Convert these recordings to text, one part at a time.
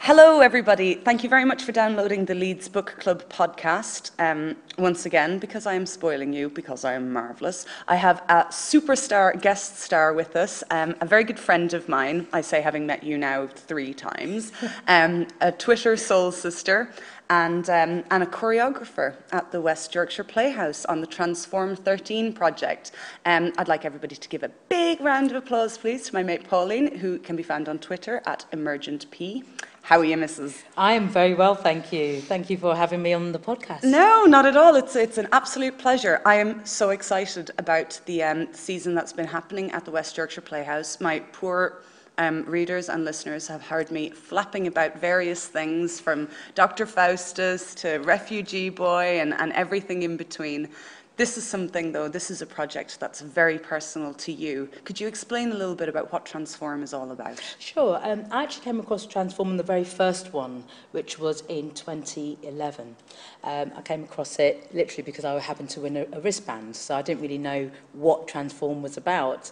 Hello, everybody. Thank you very much for downloading the Leeds Book Club podcast. Once again, because I am spoiling you, because I am marvellous, I have a superstar guest star with us, a very good friend of mine, I say having met you now 3 times, a Twitter soul sister, and a choreographer at the West Yorkshire Playhouse on the Transform 13 project. I'd like everybody to give a big round of applause, please, to my mate Pauline, who can be found on Twitter at EmergentP. How are you, Mrs.? I am very well, thank you. Thank you for having me on the podcast. No, not at all. It's an absolute pleasure. I am so excited about the season that's been happening at the West Yorkshire Playhouse. My poor readers and listeners have heard me flapping about various things, from Dr. Faustus to Refugee Boy and everything in between. This is something, though, this is a project that's very personal to you. Could you explain a little bit about what Transform is all about? Sure. I actually came across Transform in the very first one, which was in 2011. I came across it literally because I happened to win a wristband, so I didn't really know what Transform was about.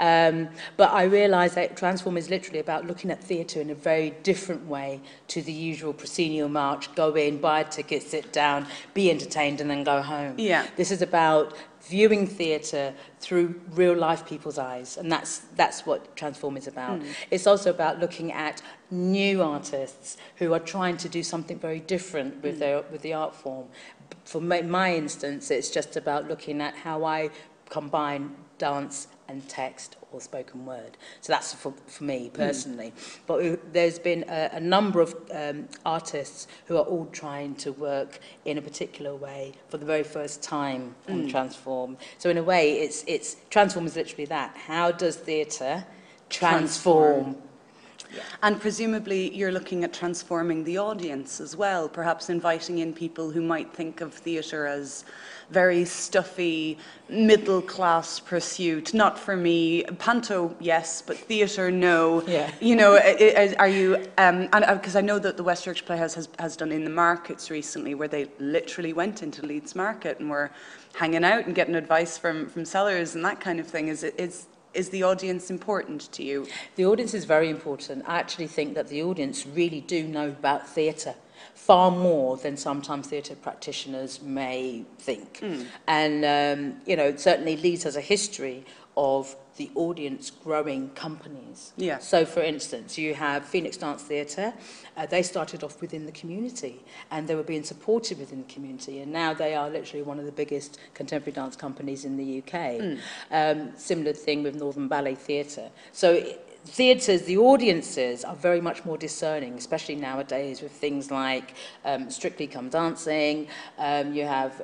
But I realised that Transform is literally about looking at theatre in a very different way to the usual proscenium march: go in, buy a ticket, sit down, be entertained, and then go home. Yeah. This is about viewing theatre through real life people's eyes, and that's what Transform is about. It's also about looking at new artists who are trying to do something very different with the art form. For my instance, it's just about looking at how I combine dance and text or spoken word. So that's for me personally. But there's been a number of artists who are all trying to work in a particular way for the very first time on Transform. So in a way, it's Transform is literally that. How does theatre transform? Yeah. And presumably you're looking at transforming the audience as well, perhaps inviting in people who might think of theatre as very stuffy, middle-class pursuit. Not for me. Panto, yes, but theatre, no. Yeah. You know, are you... because I know that the West Yorkshire Playhouse has done In the Markets recently, where they literally went into Leeds Market and were hanging out and getting advice from sellers and that kind of thing. Is the audience important to you? The audience is very important. I actually think that the audience really do know about theatre far more than sometimes theatre practitioners may think. And, you know, certainly Leeds has a history of the audience growing companies. Yeah. So, for instance, you have Phoenix Dance Theatre. They started off within the community, and they were being supported within the community, and now they are literally one of the biggest contemporary dance companies in the UK. Similar thing with Northern Ballet Theatre. So theatres, the audiences are very much more discerning, especially nowadays with things like Strictly Come Dancing. You have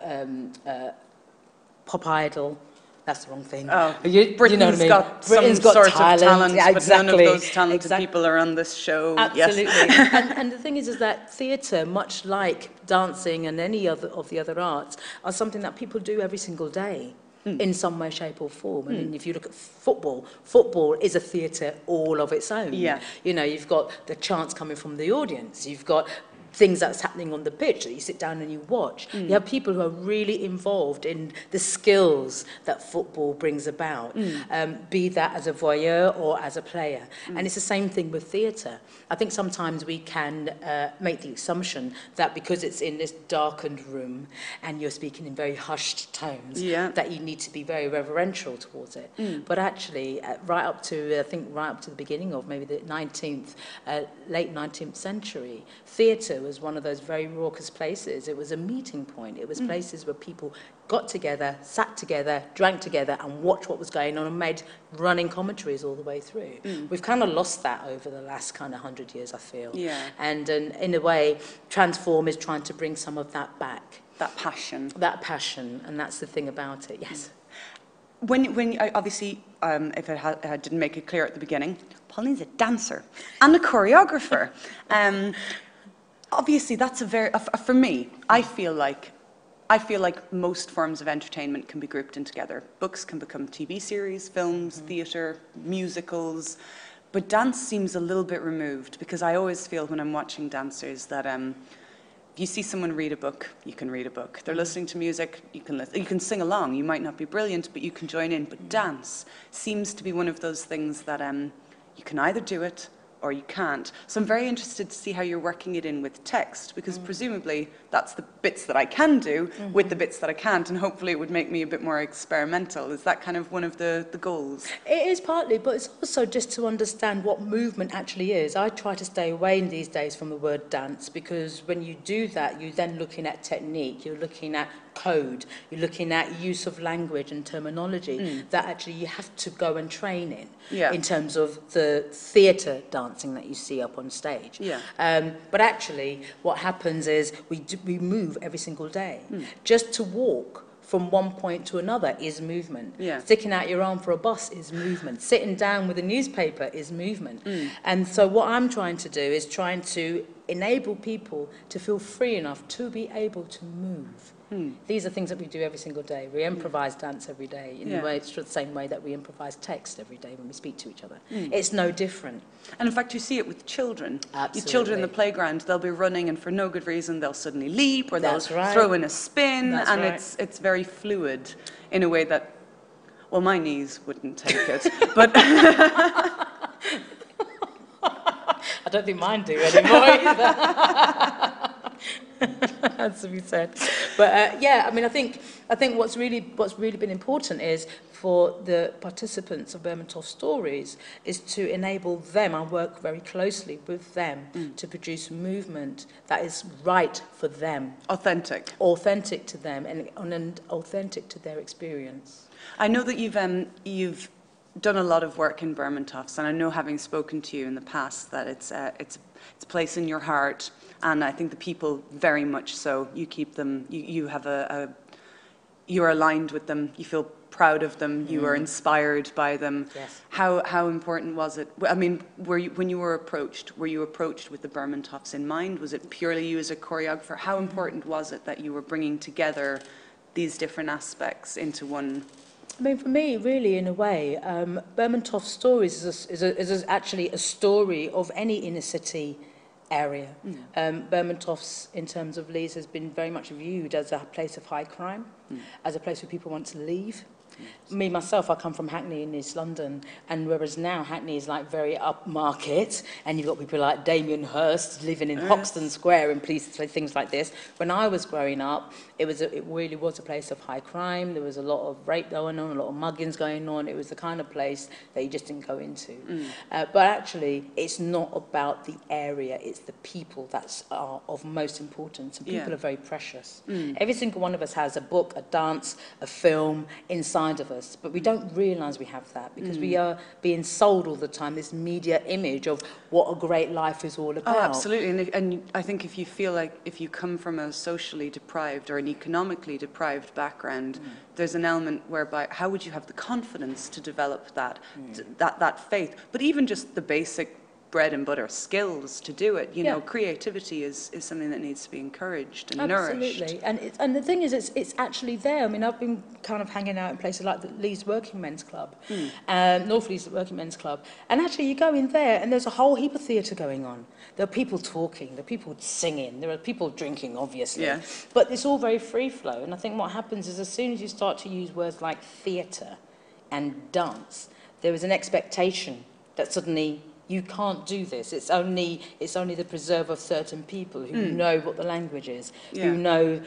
Pop Idol. That's the wrong thing. Oh, Britain's know what I mean? got sort of talent. Yeah, exactly. But none of those talented Exactly. people are on this show. Absolutely. Yes. and the thing is that theatre, much like dancing and any other of the other arts, are something that people do every single day in some way, shape or form. I mean, if you look at football is a theatre all of its own. Yeah. You know, you've got the chants coming from the audience. You've got things that's happening on the pitch that you sit down and you watch. You have people who are really involved in the skills that football brings about, be that as a voyeur or as a player. And it's the same thing with theatre. I think sometimes we can make the assumption that because it's in this darkened room and you're speaking in very hushed tones, that you need to be very reverential towards it. But actually, right up to the beginning of maybe the late 19th century, theatre was one of those very raucous places. It was a meeting point. It was places where people got together, sat together, drank together, and watched what was going on and made running commentaries all the way through. We've kind of lost that over the last kind of 100 years, I feel. Yeah. And in a way, Transform is trying to bring some of that back. That passion. That passion, and that's the thing about it, yes. When obviously, if I didn't make it clear at the beginning, Pauline's a dancer and a choreographer. Obviously, that's for me, I feel like most forms of entertainment can be grouped in together. Books can become TV series, films, theatre, musicals, but dance seems a little bit removed, because I always feel when I'm watching dancers that if you see someone read a book, you can read a book. They're listening to music, you can sing along. You might not be brilliant, but you can join in. But dance seems to be one of those things that you can either do it or you can't. So I'm very interested to see how you're working it in with text, because presumably that's the bits that I can do with the bits that I can't, and hopefully it would make me a bit more experimental. Is that kind of one of the goals? It is partly, but it's also just to understand what movement actually is. I try to stay away in these days from the word dance, because when you do that, you're then looking at technique, you're looking at code, you're looking at use of language and terminology that actually you have to go and train in terms of the theatre dancing that you see up on stage. But actually what happens is we move every single day. Just to walk from one point to another is movement. Sticking out your arm for a bus is movement. Sitting down with a newspaper is movement. And so what I'm trying to do is trying to enable people to feel free enough to be able to move. These are things that we do every single day. We improvise dance every day in the way, it's the same way that we improvise text every day when we speak to each other. It's no different. And in fact, you see it with children. Absolutely. Children in the playground, they'll be running, and for no good reason, they'll suddenly leap, or they'll That's right. throw in a spin, That's and right. it's very fluid in a way that, well, my knees wouldn't take it, but I don't think mine do anymore either. As we said, but yeah, I mean, I think what's really been important is for the participants of Bermondsey Stories is to enable them. I work very closely with them to produce movement that is right for them, authentic to them, and authentic to their experience. I know that you've done a lot of work in Bermontofts, and I know, having spoken to you in the past, that it's a place in your heart, and I think the people very much so. You keep them. You have you're aligned with them. You feel proud of them. You are inspired by them. Yes. How important was it? I mean, when you were approached with the Bermontofts in mind? Was it purely you as a choreographer? How important was it that you were bringing together these different aspects into one? I mean, for me, really, in a way, Bermondsey Stories is actually a story of any inner city area. Bermondsey, in terms of Leeds, has been very much viewed as a place of high crime, as a place where people want to leave. Me, myself, I come from Hackney in East London, and whereas now Hackney is like very upmarket, and you've got people like Damien Hirst living in Hoxton Square and things like this. When I was growing up, it really was a place of high crime. There was a lot of rape going on, a lot of muggings going on. It was the kind of place that you just didn't go into. But actually, it's not about the area, it's the people that are of most importance, and people are very precious. Every single one of us has a book, a dance, a film inside of us, but we don't realise we have that, because we are being sold all the time this media image of what a great life is all about. Oh, absolutely. And I think if you feel like, if you come from a socially deprived or an economically deprived background, there's an element whereby how would you have the confidence to develop that faith? But even just the basic bread and butter skills to do it, you know, creativity is something that needs to be encouraged and nourished. Absolutely. And the thing is, it's actually there. I mean, I've been kind of hanging out in places like the Leeds Working Men's Club, North Leeds Working Men's Club, and actually you go in there and there's a whole heap of theatre going on. There are people talking, there are people singing, there are people drinking, obviously, but it's all very free flow. And I think what happens is, as soon as you start to use words like theatre and dance, there is an expectation that suddenly you can't do this. It's only the preserve of certain people who know what the language is, who know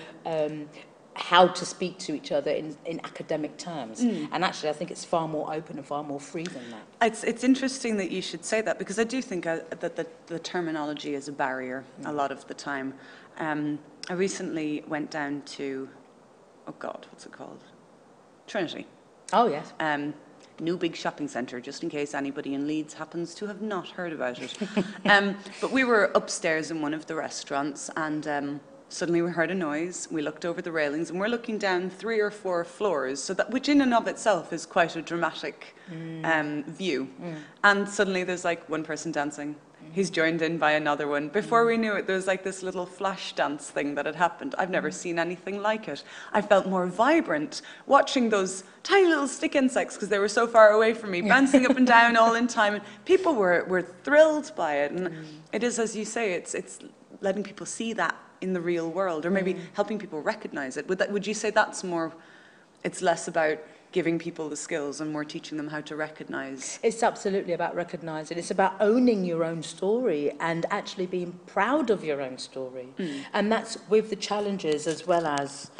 how to speak to each other in academic terms. And actually, I think it's far more open and far more free than that. It's interesting that you should say that, because I do think that the terminology is a barrier a lot of the time. I recently went down to, oh God, what's it called? Trinity. Oh, yes. New big shopping centre, just in case anybody in Leeds happens to have not heard about it. But we were upstairs in one of the restaurants, and suddenly we heard a noise. We looked over the railings, and we're looking down 3 or 4 floors, so that, which in and of itself is quite a dramatic view. And suddenly there's like one person dancing. He's joined in by another one. Before we knew it, there was like this little flash dance thing that had happened. I've never seen anything like it. I felt more vibrant watching those tiny little stick insects, because they were so far away from me, bouncing up and down all in time. And people were thrilled by it. And it is, as you say, it's letting people see that in the real world, or maybe helping people recognize it. Would you say that's more, it's less about giving people the skills and more teaching them how to recognize. It's absolutely about recognizing. It's about owning your own story and actually being proud of your own story. And that's with the challenges as well as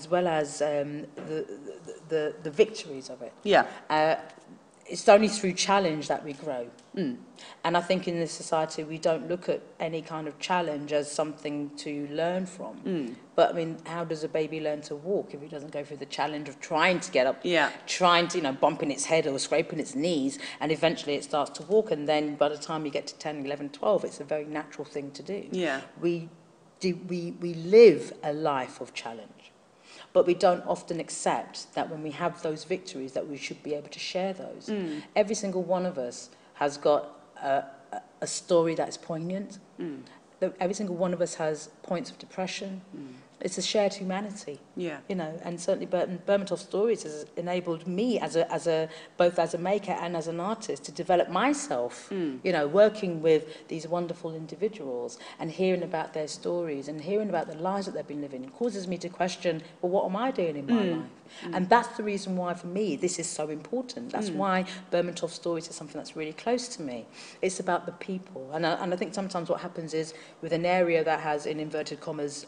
the victories of it. Yeah. It's only through challenge that we grow. And I think in this society we don't look at any kind of challenge as something to learn from. But I mean, how does a baby learn to walk if it doesn't go through the challenge of trying to get up, trying to, bumping its head or scraping its knees, and eventually it starts to walk, and then by the time you get to 10, 11, 12, it's a very natural thing to do. Yeah. We live a life of challenge. But we don't often accept that when we have those victories that we should be able to share those. Every single one of us has got a story that's poignant. Every single one of us has points of depression. It's a shared humanity. Yeah. And certainly Bermatoff Stories has enabled me both as a maker and as an artist to develop myself, working with these wonderful individuals and hearing about their stories and hearing about the lives that they've been living. It causes me to question, well, what am I doing in my life? And that's the reason why, for me, this is so important. That's why Bermatoff Stories is something that's really close to me. It's about the people. And I think sometimes what happens is, with an area that has, in inverted commas,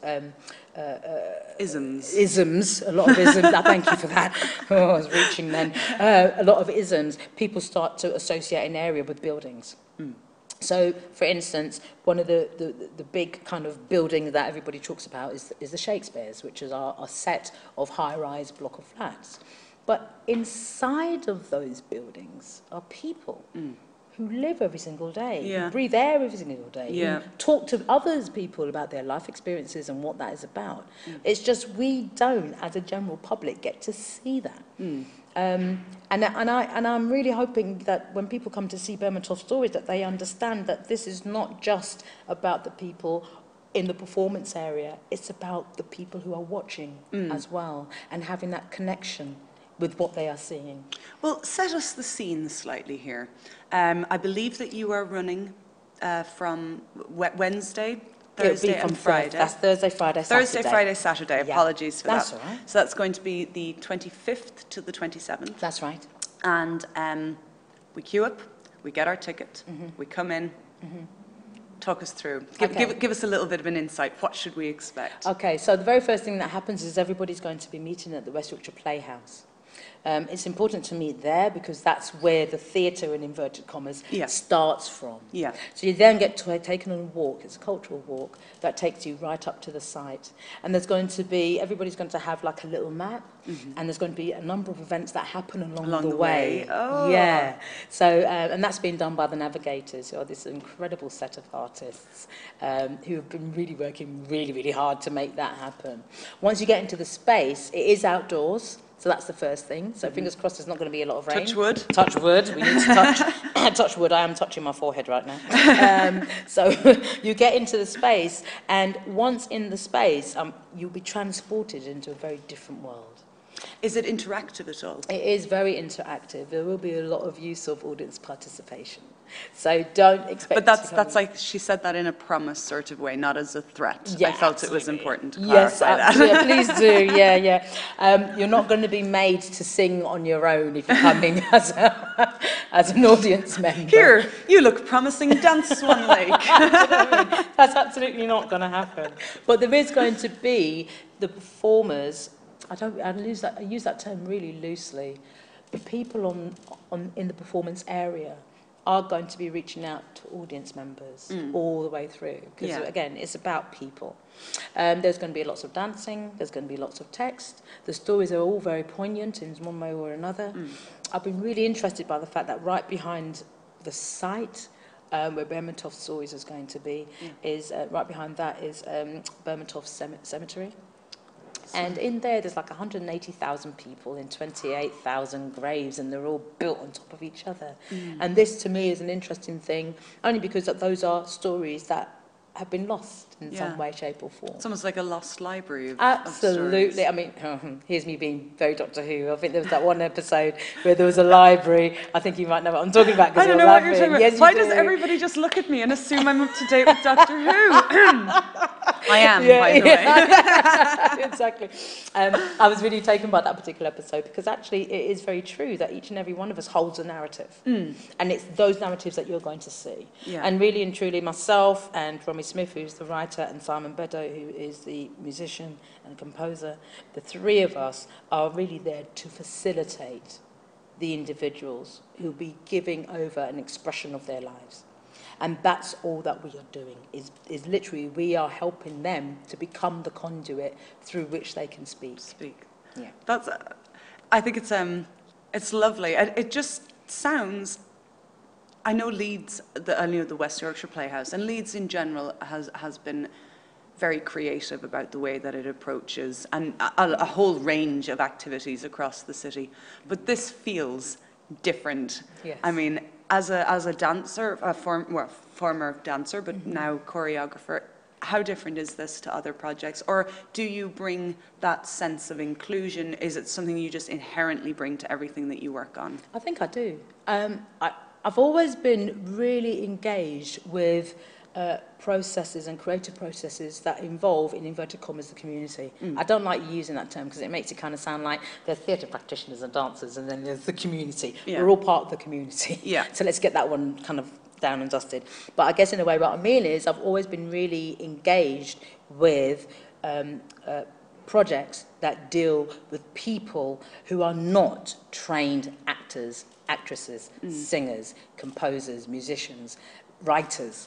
isms, a lot of isms. Thank you for that. Oh, I was reaching then. A lot of isms. People start to associate an area with buildings. So, for instance, one of the big kind of building that everybody talks about is the Shakespeare's, which is our set of high-rise block of flats. But inside of those buildings are people who live every single day, who breathe air every single day, who talk to others people about their life experiences and what that is about. It's just we don't, as a general public, get to see that. And I'm really hoping that when people come to see Bermatoff Stories, that they understand that this is not just about the people in the performance area, it's about the people who are watching as well, and having that connection with what they are seeing. Well, set us the scene slightly here. I believe that you are running from Wednesday, Thursday and Friday. That's Thursday, Friday, Saturday. Thursday, Friday, Saturday. Apologies for that. That's all right. So that's going to be the 25th to the 27th. That's right. And we queue up, we get our ticket, we come in. Talk us through. Give us a little bit of an insight. What should we expect? Okay, so the very first thing that happens is everybody's going to be meeting at the West Yorkshire Playhouse. It's important to meet there because that's where the theatre, in inverted commas, starts from. So you then get taken on a walk. It's a cultural walk that takes you right up to the site. And there's going to be, everybody's going to have like a little map, and there's going to be a number of events that happen along the way. Oh. Yeah. So, and that's been done by the Navigators, who are this incredible set of artists who have been really working really hard to make that happen. Once you get into the space, it is outdoors. So that's the first thing. So fingers crossed there's not going to be a lot of rain. Touch wood. Touch wood. We need to touch touch wood. I am touching my forehead right now. So you get into the space, and once in the space, you'll be transported into a very different world. Is it interactive at all? It is very interactive. There will be a lot of use of audience participation. So don't expect. But that's like she said that in a promise sort of way, not as a threat. Yeah, I felt absolutely. It was important to clarify that. Yeah, please do. Yeah. You're not going to be made to sing on your own if you're coming as an audience member. Here, you look promising. Dance Swan Lake. That's absolutely not going to happen. But there is going to be the performers. I use that term really loosely. The people in the performance area are going to be reaching out to audience members all the way through. Because, again, it's about people. There's going to be lots of dancing. There's going to be lots of text. The stories are all very poignant in one way or another. I've been really interested by the fact that right behind the site, where Bermatoff Stories is going to be, is right behind that is Bermatoff Cemetery. And in there's like 180,000 people in 28,000 graves, and they're all built on top of each other. And this, to me, is an interesting thing, only because those are stories that have been lost in some way, shape or form. It's almost like a lost library of Absolutely. I mean, here's me being very Doctor Who. I think there was that one episode where there was a library. I think you might know what I'm talking about. I don't know what you're talking about. Yes, why does everybody just look at me and assume I'm up to date with Doctor Who? I am, by the way. Exactly. I was really taken by that particular episode because actually it is very true that each and every one of us holds a narrative. And it's those narratives that you're going to see. Yeah. And really and truly myself and Romy Smith, who's the writer, and Simon Beddoe, who is the musician and composer, the three of us are really there to facilitate the individuals who'll be giving over an expression of their lives. And that's all that we are doing, is literally we are helping them to become the conduit through which they can speak. Yeah. That's, I think it's lovely. It just sounds, I know Leeds, I know the West Yorkshire Playhouse, and Leeds in general has been very creative about the way that it approaches and a whole range of activities across the city. But this feels different. Yes. I mean, as a dancer, former dancer, but now choreographer, how different is this to other projects? Or do you bring that sense of inclusion? Is it something you just inherently bring to everything that you work on? I think I do. I've always been really engaged with processes and creative processes that involve, in inverted commas, the community. I don't like using that term because it makes it kind of sound like there's theatre practitioners and dancers and then there's the community. Yeah. We're all part of the community. Yeah. So let's get that one kind of down and dusted. But I guess in a way what I mean is I've always been really engaged with projects that deal with people who are not trained actors, actresses, singers, composers, musicians, writers,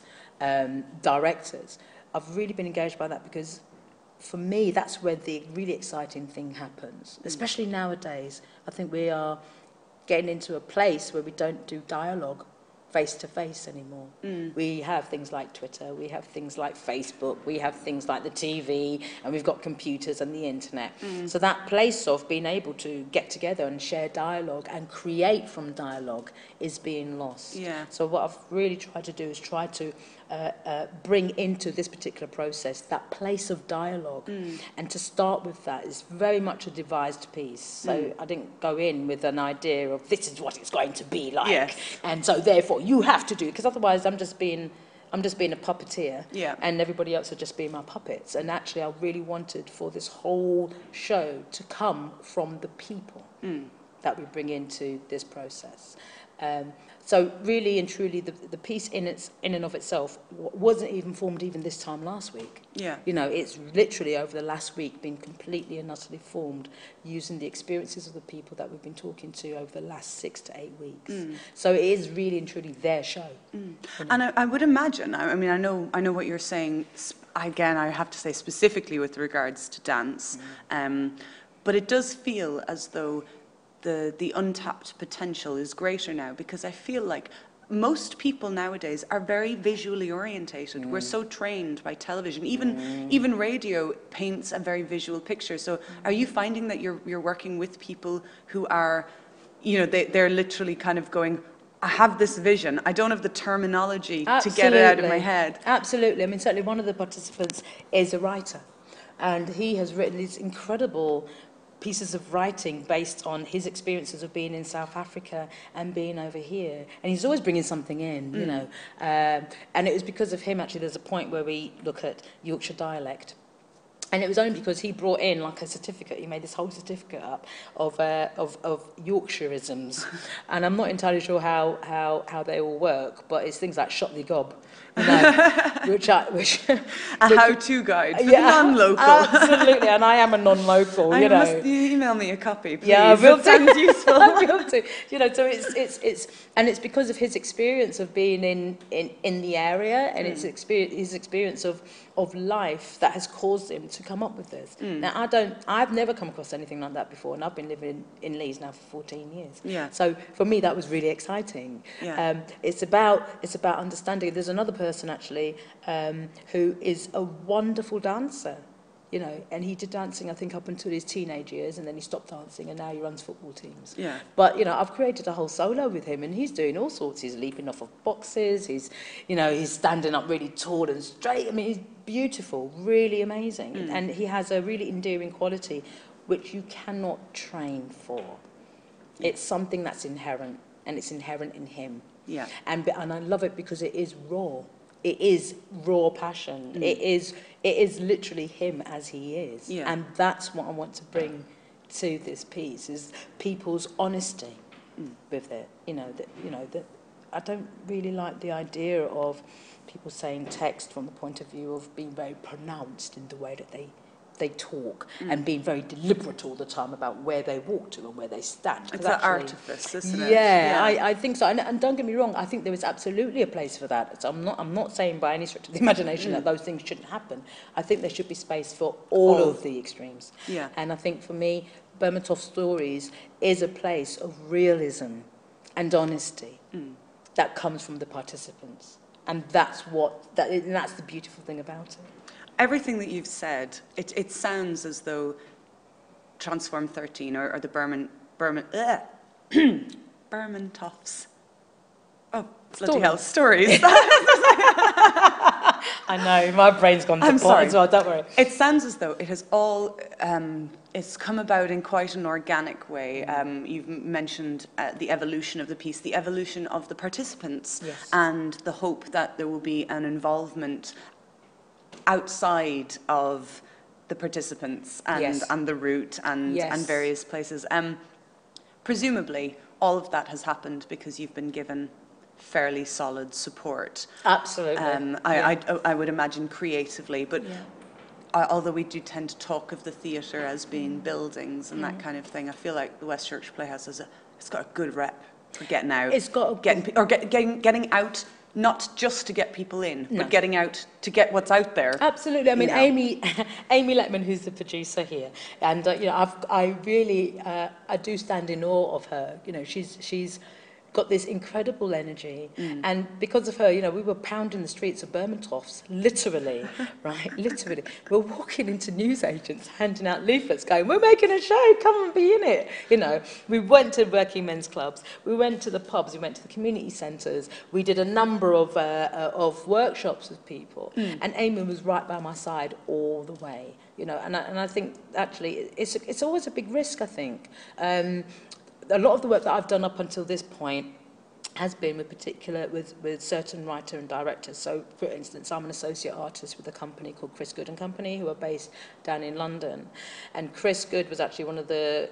directors. I've really been engaged by that because for me that's where the really exciting thing happens, especially nowadays. I think we are getting into a place where we don't do dialogue face-to-face anymore. We have things like Twitter, we have things like Facebook, we have things like the TV, and we've got computers and the internet. So that place of being able to get together and share dialogue and create from dialogue is being lost. Yeah. So what I've really tried to do is try to bring into this particular process that place of dialogue. And to start with that is very much a devised piece. So I didn't go in with an idea of this is what it's going to be like. Yes. And so therefore you have to do, because otherwise I'm just being a puppeteer. Yeah. And everybody else are just being my puppets. And actually I really wanted for this whole show to come from the people that we bring into this process. So really and truly, the piece in and of itself wasn't even formed even this time last week. Yeah. You know, it's literally over the last week been completely and utterly formed using the experiences of the people that we've been talking to over the last 6 to 8 weeks. So it is really and truly their show. You know? And I would imagine, I mean, I know what you're saying, again, I have to say specifically with regards to dance, but it does feel as though the untapped potential is greater now, because I feel like most people nowadays are very visually orientated. We're so trained by television, even radio paints a very visual picture. So are you finding that you're working with people who are, you know, they're literally kind of going, I have this vision, I don't have the terminology to get it out of my head? Absolutely. I mean, certainly one of the participants is a writer, and he has written these incredible pieces of writing based on his experiences of being in South Africa and being over here. And he's always bringing something in, you know. And it was because of him, actually, there's a point where we look at Yorkshire dialect. And it was only because he brought in like a certificate, he made this whole certificate up of Yorkshireisms. And I'm not entirely sure how they all work, but it's things like shot the gob. You know, which a how-to guide for the non-local. Absolutely, and I am a non-local. You know, must you email me a copy, please? Yeah, I will. It sounds useful. I will do. You know, so it's because of his experience of being in the area and his experience of life that has caused him to come up with this. Now I've never come across anything like that before, and I've been living in Leeds now for 14 years. Yeah. So for me that was really exciting. Yeah. It's about understanding. There's another person actually who is a wonderful dancer. You know, and he did dancing, I think, up until his teenage years, and then he stopped dancing, and now he runs football teams. Yeah. But, you know, I've created a whole solo with him, and he's doing all sorts. He's leaping off of boxes. He's standing up really tall and straight. I mean, he's beautiful, really amazing. And he has a really endearing quality, which you cannot train for. It's something that's inherent, and it's inherent in him. Yeah. And I love it because it is raw. it is raw passion. It is literally him as he is. Yeah. And that's what I want to bring to this piece, is people's honesty with it. That I don't really like the idea of people saying text from the point of view of being very pronounced in the way that they talk and being very deliberate all the time about where they walk to and where they stand. It's an artifice, isn't it? Yeah, I think so. And don't get me wrong, I think there is absolutely a place for that. So I'm not saying by any stretch of the imagination that those things shouldn't happen. I think there should be space for all of the extremes. Yeah. And I think for me, Bermatoff Stories is a place of realism and honesty that comes from the participants. And that's the beautiful thing about it. Everything that you've said, it sounds as though Transform 13 or the Bermatoffs. Oh, bloody hell, stories. I know, my brain's gone to pot as well, don't worry. It sounds as though it has all, it's come about in quite an organic way. You've mentioned the evolution of the piece, the evolution of the participants, Yes. and the hope that there will be an involvement outside of the participants and, Yes. and the route and various places. Presumably, all of that has happened because you've been given fairly solid support. Absolutely. I would imagine creatively, but although we do tend to talk of the theatre as being buildings and that kind of thing, I feel like the West Yorkshire Playhouse it's got a good rep for getting out. It's got getting out. Not just to get people in, but getting out to get what's out there. Absolutely. I mean, Amy Letman, who's the producer here, and I really do stand in awe of her. She's got this incredible energy, and because of her, we were pounding the streets of Bermatoffs, literally, right? Literally, we're walking into newsagents, handing out leaflets, going, "We're making a show, come and be in it." We went to working men's clubs, we went to the pubs, we went to the community centres, we did a number of workshops with people, and Amy was right by my side all the way. And I think actually it's always a big risk. I think. A lot of the work that I've done up until this point has been with certain writer and directors. So, for instance, I'm an associate artist with a company called Chris Good and Company, who are based down in London. And Chris Good was actually one of the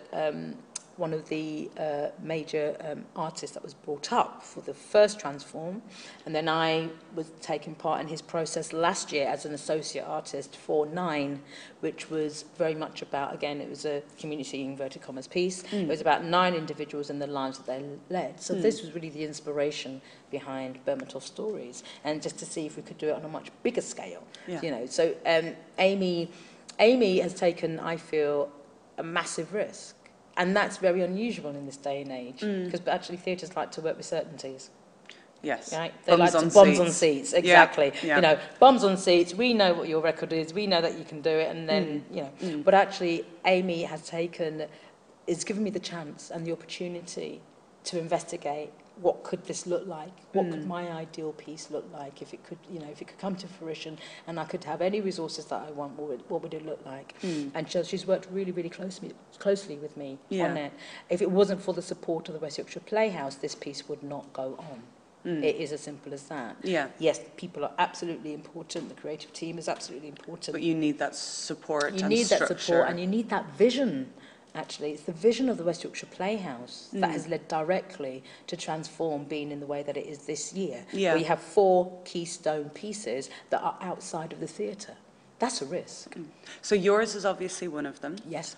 major artists that was brought up for the first Transform, and then I was taking part in his process last year as an associate artist for 9, which was very much about, again, it was a community inverted commas piece. It was about 9 individuals and the lives that they led. So this was really the inspiration behind Bermatoff Stories, and just to see if we could do it on a much bigger scale. So Amy has taken, I feel, a massive risk. And that's very unusual in this day and age, because actually theatres like to work with certainties. Yes. Right? They like to bums on seats, exactly. Yeah. Bums on seats, we know what your record is, we know that you can do it, and then, But actually, Amy has given me the chance and the opportunity to investigate what could this look like? What could my ideal piece look like if it could, if it could come to fruition and I could have any resources that I want? What would it look like? And she's worked really, really closely with me on it. If it wasn't for the support of the West Yorkshire Playhouse, this piece would not go on. It is as simple as that. Yeah. Yes, people are absolutely important. The creative team is absolutely important. But you need that support. You need that support, and you need that vision. Actually, it's the vision of the West Yorkshire Playhouse that has led directly to Transform being in the way that it is this year. Where you have 4 keystone pieces that are outside of the theatre. That's a risk. So yours is obviously one of them. Yes.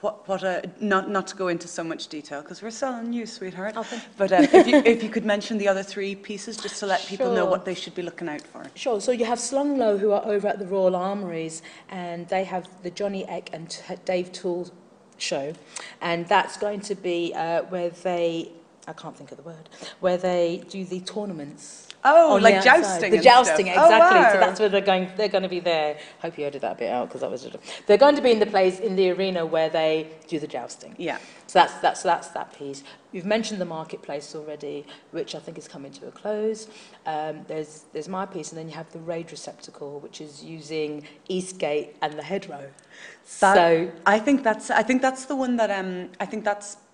Not to go into so much detail, because we're selling you, sweetheart. Okay. But if you could mention the other 3 pieces, just to let people know Sure. what they should be looking out for. Sure. So you have Slung Low, who are over at the Royal Armouries, and they have the Johnny Eck and Dave Toole show, and that's going to be where they, I can't think of the word, where they do the tournaments. Oh, on like the outside. jousting. The and jousting, stuff. exactly. Oh, wow. So that's where they're going to be there. Hope you edited that bit out, because that was. They're going to be in the place in the arena where they do the jousting. Yeah. So that's that piece. You've mentioned the marketplace already, which I think is coming to a close. There's my piece, and then you have the raid receptacle, which is using Eastgate and the Hedgerow. I think that's the one that I think that's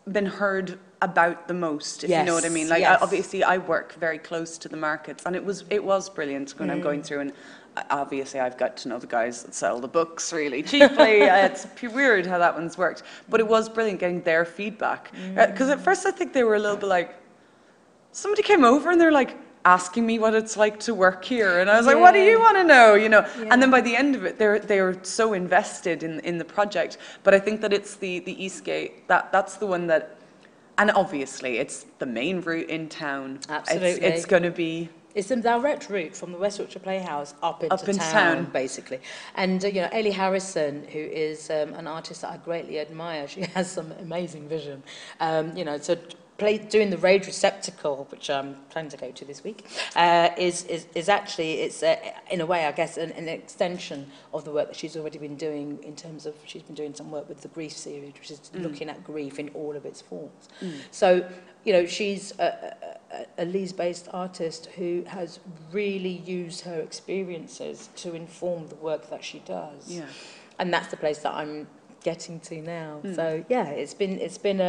been heard about the most, if you know what I Yes, mean. Like, yes. obviously, I work very close to the markets, and it was brilliant when I'm going through, and obviously, I've got to know the guys that sell the books really cheaply. It's weird how that one's worked, but it was brilliant getting their feedback. Because at first, I think they were a little bit like, somebody came over and they're like asking me what it's like to work here, and I was like, what do you want to know, you know? And then by the end of it, they're so invested in the project. But I think that it's the Eastgate, that's the one that, and obviously it's the main route in town. Absolutely. It's going to be. It's the direct route from the West Yorkshire Playhouse up into into town, town. basically. And, you know, Ellie Harrison, who is an artist that I greatly admire, she has some amazing vision. You know, so doing the Rage Receptacle, which I'm planning to go to this week, is actually, it's in a way, I guess, an extension of the work that she's already been doing in terms of, she's been doing some work with the Grief series, which is looking at grief in all of its forms. So, you know, she's a Leeds-based artist who has really used her experiences to inform the work that she does. Yeah. And that's the place that I'm getting to now. So yeah, it's been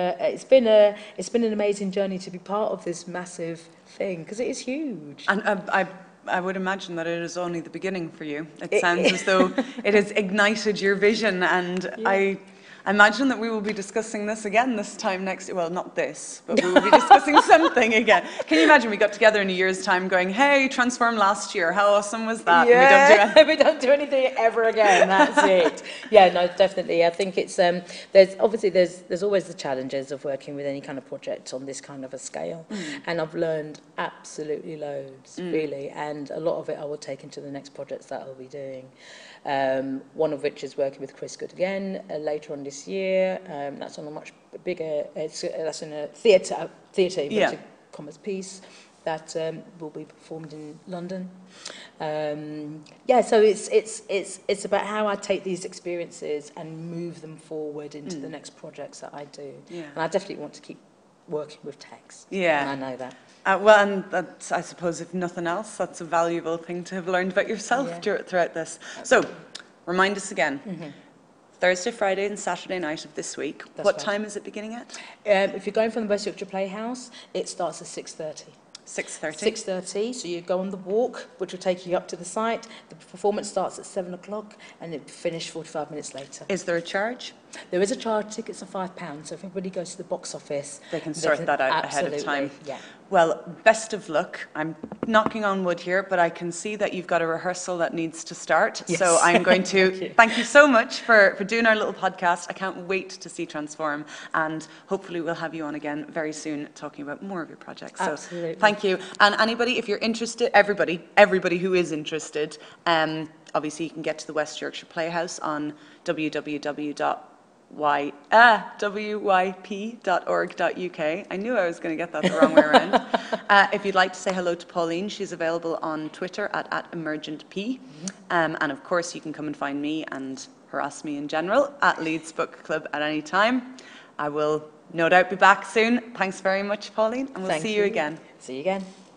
an amazing journey to be part of this massive thing, because it is huge. And I would imagine that it is only the beginning for you. It sounds as though it has ignited your vision, and I imagine that we will be discussing this again this time next. Well, not this, but we will be discussing something again. Can you imagine we got together in a year's time going, hey, Transform last year, how awesome was that? Yeah, we don't do anything ever again, that's it. Yeah, no, definitely. I think it's, there's always the challenges of working with any kind of project on this kind of a scale. And I've learned absolutely loads, really. And a lot of it I will take into the next projects that I'll be doing. One of which is working with Chris Good again later on this year. That's on a much bigger, that's in a theatre inverted commas piece that will be performed in London. Yeah, so it's about how I take these experiences and move them forward into the next projects that I do. Yeah. And I definitely want to keep working with text. Yeah. And I know that. Well, and that's, I suppose, if nothing else, that's a valuable thing to have learned about yourself throughout this. So, remind us again. Thursday, Friday and Saturday night of this week. What time is it beginning at? If you're going from the West Yorkshire Playhouse, it starts at 6:30. 6:30? 6:30, so you go on the walk, which will take you up to the site. The performance starts at 7 o'clock and it will finish 45 minutes later. Is there a charge? There is a charge, tickets are £5, so if everybody goes to the box office... They can sort that out ahead of time. Yeah. Well, best of luck. I'm knocking on wood here, but I can see that you've got a rehearsal that needs to start. Yes. So I'm going to thank you so much for doing our little podcast. I can't wait to see Transform, and hopefully we'll have you on again very soon talking about more of your projects. So Absolutely. thank you. And anybody, if you're interested, everybody who is interested, obviously you can get to the West Yorkshire Playhouse on www.wyp.org.uk. I knew I was going to get that the wrong way around. If you'd like to say hello to Pauline, she's available on Twitter at @emergentp. And of course, you can come and find me and harass me in general at Leeds Book Club at any time. I will no doubt be back soon. Thanks very much, Pauline, and we'll see you again. See you again.